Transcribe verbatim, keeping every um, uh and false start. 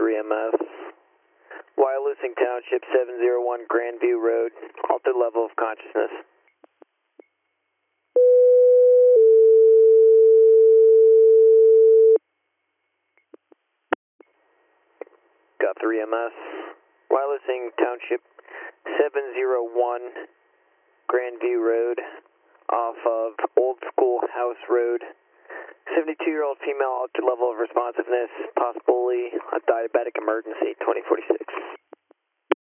three M S. Wyalusing Township, seven zero one Grandview Road, altered level of consciousness. Got three M S. Wyalusing Township, seven zero one Grandview Road, off of Old School House Road. seventy-two-year-old female, altered level of responsiveness, possibly a diabetic emergency, twenty forty-six.